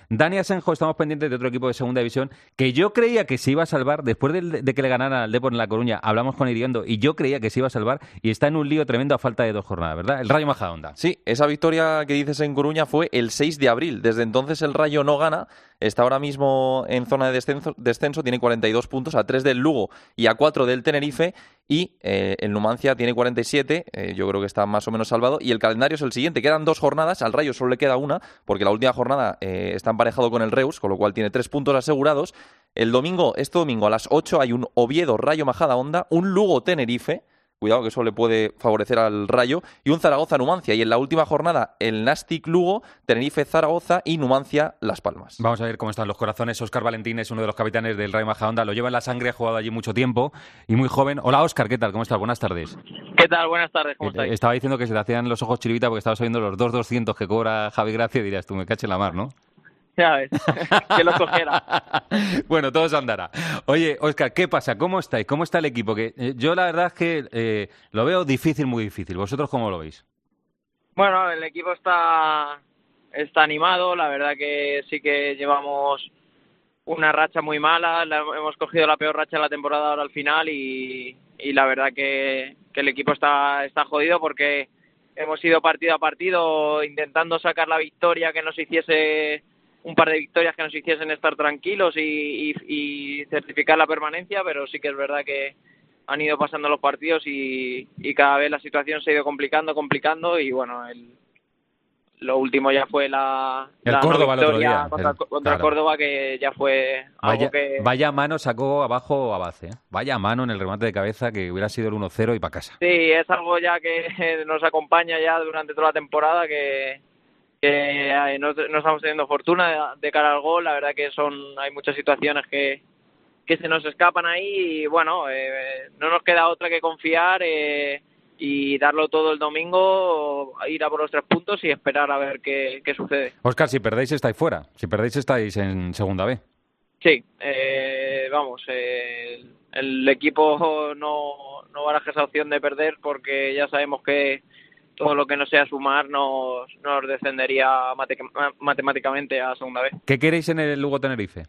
Dani Asenjo, estamos pendientes de otro equipo de segunda división que yo creía que se iba a salvar después de que le ganaran al Depor en La Coruña. Hablamos con Iriondo y yo creía que se iba a salvar y está en un lío tremendo a falta de 2 jornadas, ¿verdad? El Rayo Majadahonda. Sí, esa victoria que dices en Coruña fue el 6 de abril. Desde entonces el Rayo no gana. Está ahora mismo en zona de descenso, tiene 42 puntos, a 3 del Lugo y a 4 del Tenerife. Y el Numancia tiene 47, yo creo que está más o menos salvado. Y el calendario es el siguiente, quedan 2 jornadas, al Rayo solo le queda una, porque la última jornada está emparejado con el Reus, con lo cual tiene 3 puntos asegurados. Este domingo a las 8 hay un Oviedo-Rayo Majadahonda, un Lugo-Tenerife, cuidado que eso le puede favorecer al Rayo, y un Zaragoza-Numancia. Y en la última jornada, el Nastic Lugo, Tenerife-Zaragoza y Numancia-Las Palmas. Vamos a ver cómo están los corazones. Óscar Valentín es uno de los capitanes del Rayo Majadahonda, lo lleva en la sangre, ha jugado allí mucho tiempo y muy joven. Hola Óscar, ¿qué tal? ¿Cómo estás? Buenas tardes. ¿Qué tal? Buenas tardes, ¿cómo estáis? Estaba diciendo que se te hacían los ojos chiribita porque estabas oyendo los 2.200 que cobra Javi Gracia y dirías tú, me caché en la mar, ¿no? Ya ves, que lo cogiera. Bueno, todo se andará. Oye, Óscar, ¿qué pasa? ¿Cómo estáis? ¿Cómo está el equipo? Que yo la verdad es que lo veo difícil, muy difícil. ¿Vosotros cómo lo veis? Bueno, el equipo está animado. La verdad que sí que llevamos una racha muy mala. Hemos cogido la peor racha de la temporada ahora al final y la verdad que el equipo está jodido porque hemos ido partido a partido intentando sacar la victoria que nos hiciese un par de victorias que nos hiciesen estar tranquilos y certificar la permanencia, pero sí que es verdad que han ido pasando los partidos y cada vez la situación se ha ido complicando y bueno, lo último ya fue la Córdoba no victoria el otro día. contra Claro. Córdoba, que ya fue algo que... Vaya mano sacó abajo a Bace, ¿eh? Vaya mano en el remate de cabeza que hubiera sido el 1-0 y para casa. Sí, es algo ya que nos acompaña ya durante toda la temporada, que no estamos teniendo fortuna de cara al gol. La verdad que hay muchas situaciones que se nos escapan ahí y bueno, no nos queda otra que confiar y darlo todo el domingo, ir a por los 3 puntos y esperar a ver qué sucede. Óscar, si perdéis estáis fuera, si perdéis estáis en segunda B. Sí, vamos, el equipo no baraja esa opción de perder porque ya sabemos que todo lo que no sea sumar nos descendería matemáticamente a segunda vez. ¿Qué queréis en el Lugo-Tenerife?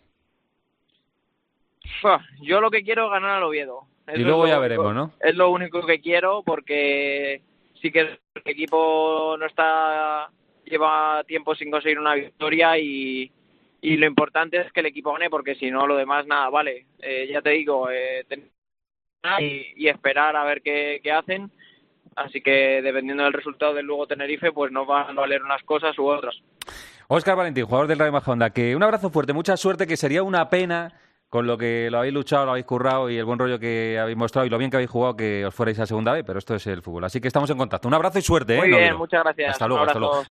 Yo lo que quiero es ganar al Oviedo. Y luego ya veremos, ¿no? Es lo único que quiero porque sí que el equipo lleva tiempo sin conseguir una victoria y lo importante es que el equipo gane porque si no lo demás nada vale. Ya te digo, y esperar a ver qué hacen. Así que dependiendo del resultado del Lugo Tenerife, pues nos van a valer unas cosas u otras. Óscar Valentín, jugador del Rayo Majadahonda, que un abrazo fuerte, mucha suerte, que sería una pena con lo que lo habéis luchado, lo habéis currado y el buen rollo que habéis mostrado y lo bien que habéis jugado que os fuerais a segunda B, pero esto es el fútbol. Así que estamos en contacto. Un abrazo y suerte. Muy bien, muchas gracias. Hasta luego, hasta luego.